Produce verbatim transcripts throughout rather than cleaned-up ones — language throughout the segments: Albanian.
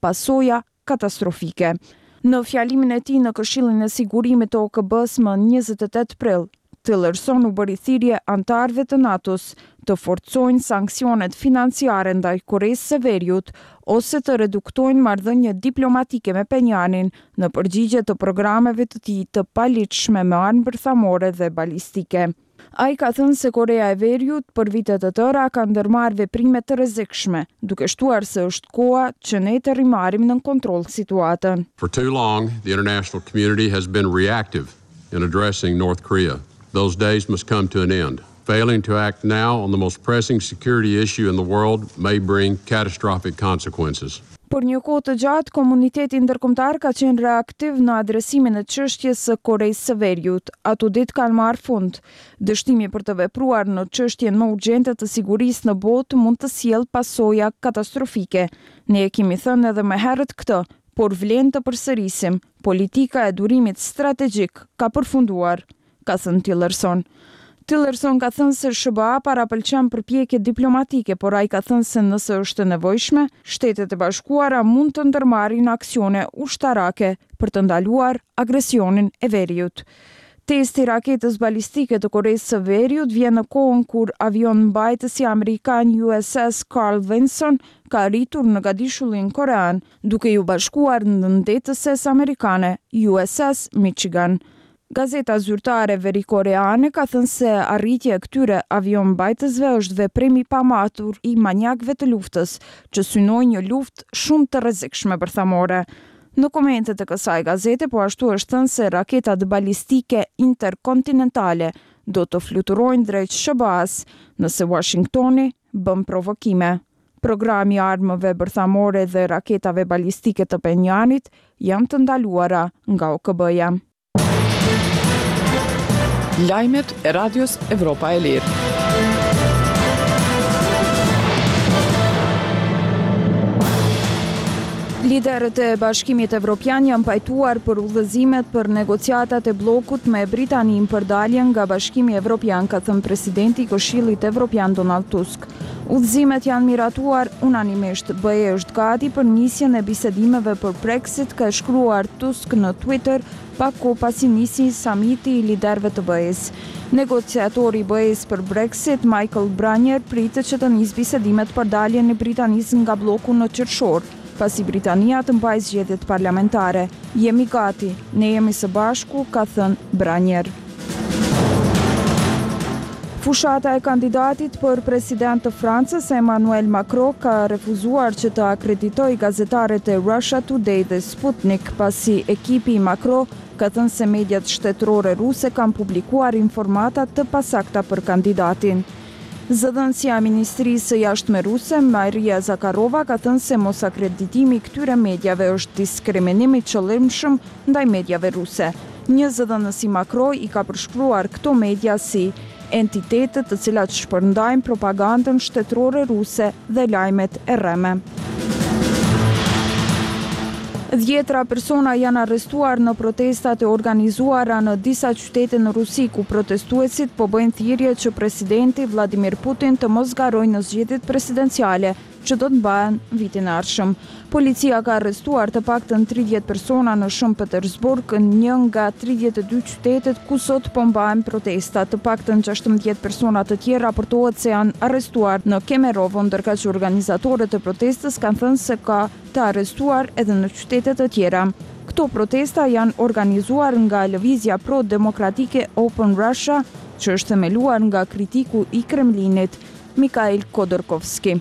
pasoja katastrofike. Në fjalimin e tij në Këshillin e Sigurimit të O K B-s më njëzet e tetë prill, Tillerson u bëri thirrje antarëve të NATO-s të forcojnë sanksionet financiare ndaj Koreas së Veriut ose të reduktojnë marrëdhënie diplomatike me Penjanin në përgjigje të programeve të tij të paligjshme me armë bërthamore dhe balistike. Ai ka thënë se Korea e Veriut për vite të tëra ka ndërmarrë veprime të rrezikshme, duke shtuar se është koha që ne të rimarim në kontroll situatën. For too long, the international community has been reactive in addressing North Korea. Those days must come to an end. Failing to act now on the most pressing security issue in the world may bring catastrophic consequences. Për një kohë të gjatë, komuniteti ndërkombëtar ka qenë reaktiv në adresimin e çështjes së Koreas së Veriut. Ato ditë kanë marrë fund. Dështimi për të vepruar në çështjen më urgjente të sigurisë në botë mund të sjellë pasoja katastrofike. Ne e kemi thënë edhe më herët këtë, por vlen të përsërisim. Politika e durimit strategjik ka përfunduar, ka thënë Tillerson. Tillerson ka thënë se S B A parapëlqen përpjekje diplomatike, por ai ka thënë se nëse është e nevojshme, Shtetet e Bashkuara mund të ndërmarrin aksione ushtarake për të ndaluar agresionin e Veriut. Testi i raketës balistike të Koreas së Veriut vjen në kohën kur avion mbajtësi amerikan U S S Carl Vinson ka arritur në Gadishullin korean, duke ju bashkuar në ndetëses amerikane U S S Michigan. Gazeta zyrtare verikoreane ka thënë se arritja e këtyre avion mbajtësve është veprim i pamatur i manjakëve të luftës, që synojnë një luftë shumë të rrezikshme bërthamore. Në komentet e kësaj gazete po ashtu është thënë se raketat balistike interkontinentale do të fluturojnë drejt S B A-s nëse Washingtoni bën provokime. Programi i armëve bërthamore dhe raketave balistike të Penjanit janë të ndaluara nga O K B-ja. Lajmet e Radios Evropa e Lirë. Liderët e Bashkimit Evropian janë pajtuar për udhëzimet për negociatat e bllokut me Britaninë për daljen nga Bashkimi Evropian, ka thënë presidenti i Këshillit Evropian Donald Tusk. Udhëzimet janë miratuar unanimisht. B E është gati për nisjen e bisedimeve për Brexit, ka shkruar Tusk në Twitter pak kohë pasi nisi samiti i liderëve të B E-s. Negociatori i B E-s për Brexit, Michael Barnier, pritet që të nisë bisedimet për daljen e Britanisë nga bloku në qershor, pasi Britania të mbajë zgjedhjet parlamentare. Jemi gati, ne jemi së bashku, ka thënë Barnier. Fushata e kandidatit për president të Francës, Emmanuel Macron, ka refuzuar që të akreditojë gazetarët e Russia Today dhe Sputnik, pasi ekipi i Macron ka thënë se mediat shtetërore ruse kanë publikuar informata të pasakta për kandidatin. Zëdhënësia e Ministrisë së Jashtme ruse, Maria Zakharova, ka thënë se mos akreditimi i këtyre mediave është diskriminim i qëllimshëm ndaj mediave ruse. Një zëdhënës i Macron i ka përshkruar këto media si entitetet të cilat shpërndajnë propagandën shtetërore ruse dhe lajmet e rreme. Dhjetra persona janë arrestuar në protestat e organizuara në disa qytete në Rusi, ku protestuesit po bëjnë thirrje që presidenti Vladimir Putin të mos garojë në zgjedhjet presidenciale që do të mbahen vitin e ardhshëm. Policia ka arrestuar të paktën tridhjetë persona në Shën Petersburg, një nga tridhjetë e dy qytetet ku sot po mbahen protesta. Të paktën gjashtëmbëdhjetë persona të tjerë raportohet se janë arrestuar në Kemerovo, ndërka që organizatorët e protestës kanë thënë se ka të arrestuar edhe në qytete të tjera. Këto protesta janë organizuar nga lëvizja pro-demokratike Open Russia, që është themeluar nga kritiku i Kremlinit, Mikhail Khodorkovsky.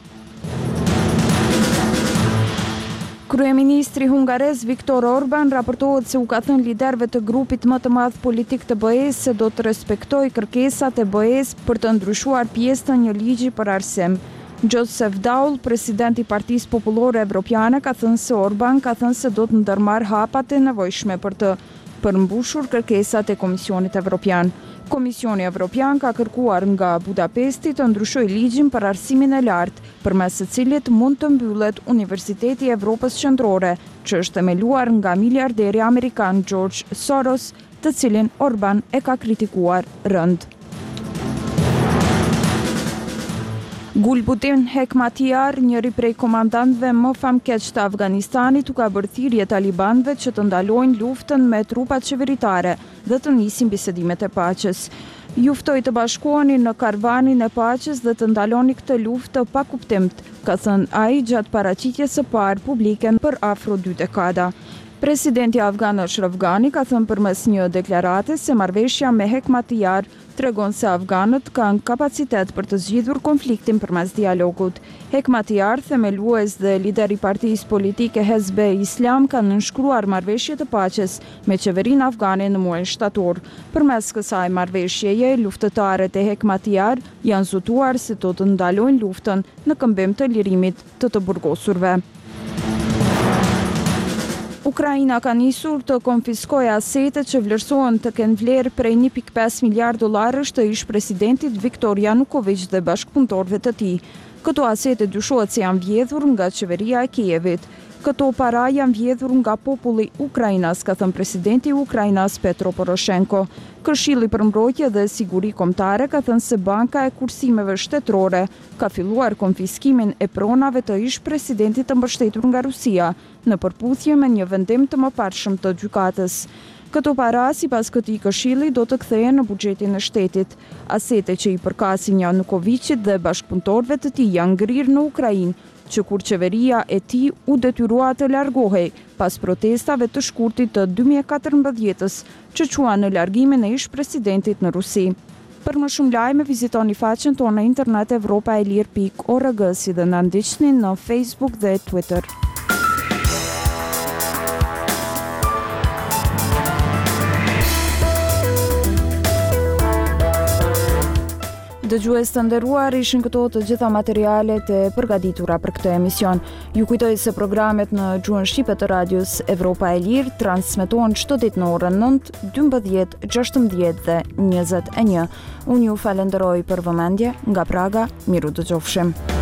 Kryeministri hungarez Viktor Orban raportohet se u ka thënë liderëve të grupit më të madh politik të B E-s se do të respektojë kërkesat e B E-s për të ndryshuar pjesë të një ligji për arsim. Joseph Daul, president i Partisë Popullore Evropiane, ka thënë se Orban ka thënë se do të ndërmarrë hapat e nevojshme për të përmbushur kërkesat e Komisionit Evropian. Komisioni Evropian ka kërkuar nga Budapesti të ndryshojë ligjin për arsimin e lartë, përmes së cilit mund të mbyllet Universiteti i Evropës Qendrore, që është themeluar nga miliarderi amerikan George Soros, të cilin Orban e ka kritikuar rënd. Gulbuddin Hekmatyar, njëri prej komandantëve më famkeq të Afganistanit, u ka bërë thirrje talibanëve që të ndalojnë luftën me trupat qeveritare dhe të nisin bisedimet e paqes. Ju ftoi të bashkoheni në karavanin e paqes dhe të ndaloni këtë luftë pa kuptim, ka thënë ai gjatë paraqitjes së parë publike për afro dy dekada. Presidenti afgan Ashraf Ghani ka thënë përmes një deklarate se marrëveshja me Hekmatyar tregon se afganët kanë kapacitet për të zgjidhur konfliktin përmes dialogut. Hekmatyar, themelues dhe lider i partisë politike Hezbe Islam, kanë nënshkruar marrëveshje të paqes me qeverinë afgane në muajin shtator. Përmes kësaj marrëveshjeje, luftëtarët e Hekmatyar janë zotuar se do të ndalojnë luftën në këmbim të lirimit të të burgosurve. Ukraina ka nisur të konfiskojë asete që vlerësohen të kenë vlerë prej një pikë pesë miliard dollarësh të ish presidentit Viktor Yanukovych dhe bashkëpunëtorëve të tij. Këto asete dyshohet se janë vjedhur nga qeveria e Kievit. Këto para janë vjedhur nga populli Ukrainas, ka thënë presidenti i Ukrainas Petro Poroshenko. Këshilli për mbrojtje dhe siguri kombëtare ka thënë se Banka e Kursimeve Shtetërore ka filluar konfiskimin e pronave të ish presidentit të mbështetur nga Rusia, në përputhje me një vendim të mëparshëm të gjykatës. Këto para, sipas këtij këshilli, do të kthehen në buxhetin e shtetit. Asete që i përkasin Yanukovychit dhe bashkëpunëtorëve të tij janë ngrirë në Ukrainë, që kur qeveria e tij u detyrua të largohej pas protestave të shkurtit të dy mijë e katërmbëdhjetës, që quan në largimin e ish presidentit në Rusi. Për më shumë lajme, vizitoni faqen tonë në internet evropa e lirë pikë org, si dhe na ndiqni në Facebook dhe Twitter. Dëgjues të nderuar, ishin këto të gjitha materialet e përgatitura për këtë emision. Ju kujtoj se programet në gjuhën shqipe të radios Evropa e Lirë transmetohen çdo ditë në orën nëntë, dymbëdhjetë, gjashtëmbëdhjetë dhe njëzet e një. Unë ju falenderoj për vëmendje, nga Praga, miru dëgjofshim.